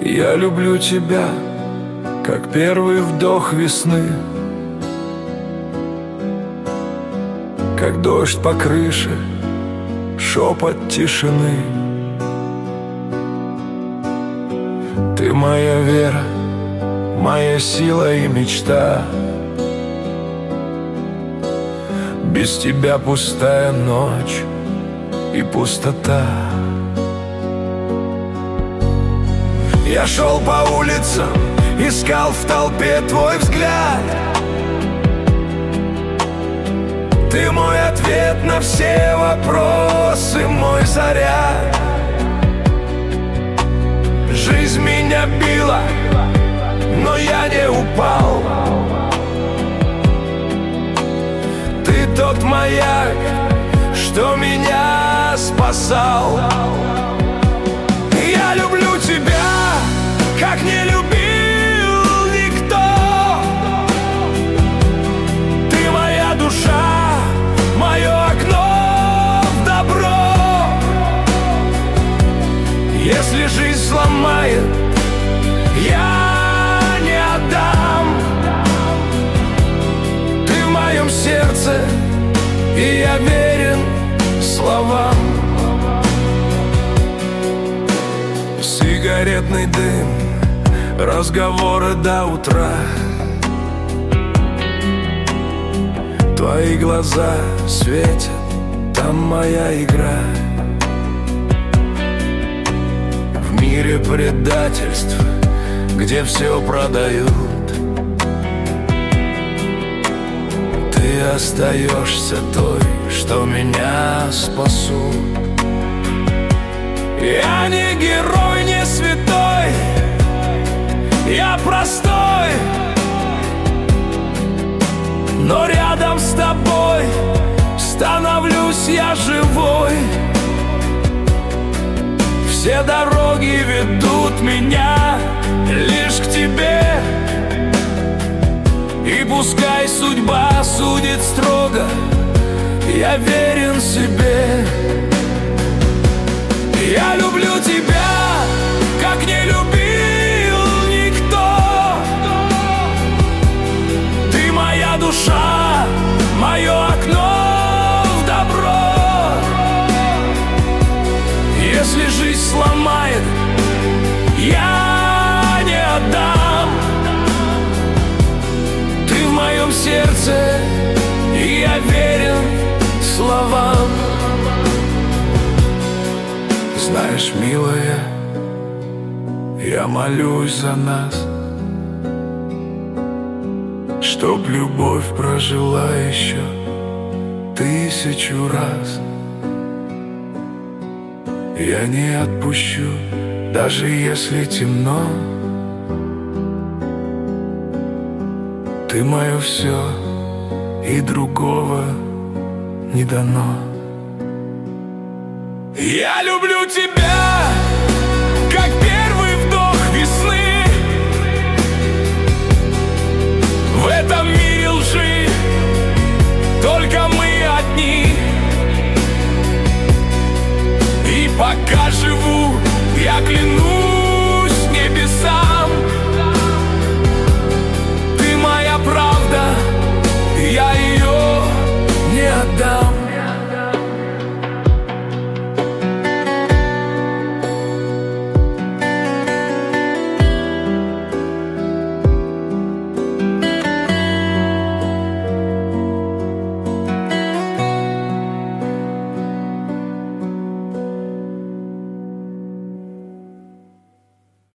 Я люблю тебя, как первый вдох весны, как дождь по крыше, шепот тишины. Ты моя вера, моя сила и мечта. Без тебя пустая ночь и пустота. Я шел по улицам, искал в толпе твой взгляд. Ты мой ответ на все вопросы, мой заряд. Жизнь меня била, но я не упал. Ты тот маяк, что меня спасал. Я люблю тебя, как не любил никто. Ты моя душа, мое окно в добро. Если жизнь сломает, я не отдам. Ты в моем сердце, и я верен словам. Сигаретный дым, разговоры до утра. Твои глаза светят, там моя игра. В мире предательств, где все продают, ты остаешься той, что меня спасут. Я не герой, не святой, я простой, но рядом с тобой становлюсь я живой. Все дороги ведут меня лишь к тебе, и пускай судьба судит строго, я верен себе. Я люблю тебя, как не любил никто. Ты моя душа, мое окно в добро. Если жизнь сломает, я не отдам. Ты в моем сердце, и я верен словам. Знаешь, милая, я молюсь за нас, чтоб любовь прожила еще 1000 раз. Я не отпущу, даже если темно. Ты мое все, и другого не дано. Я люблю тебя.